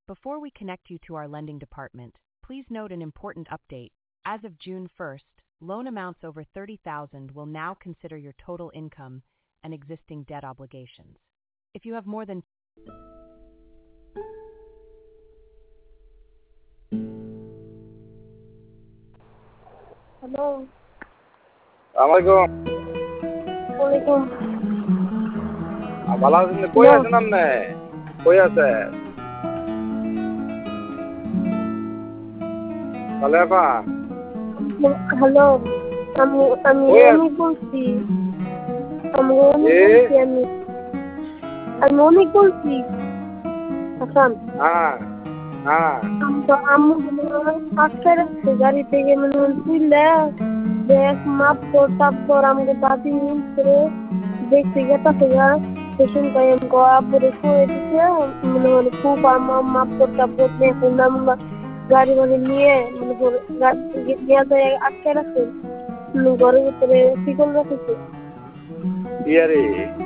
Before we connect you to our lending department, please note an important update. As of June 1st, loan amounts over $30,000 will now consider your total income and existing debt obligations. If you have more than hello, আসসালামাইকুম। ওয়ালাইকুম। ভালো আছেন? কই আছেন আপনি? কই আছে সালেফা? Hello, আমি আমি কই অনেক বলছি। আমি অনেক বলছি হাসান। হ্যাঁ হ্যাঁ। আম্মু আটকে রাখছে গাড়ি থেকে, মানে তুইলে দেখ মাপড় তাপড় আমাকে দাদি করে দেখতে গেছে গা স্টেশন টাইম আব্বুরে শুয়ে দিচ্ছে, মানে মানে খুব আমার মাপড় তাপড় দেখে আমরা গাড়ি মানে নিয়ে মানে নিয়ে যায় আটকে রাখছে, ঘরের ভিতরে শিকল রাখছে। ইয়ারে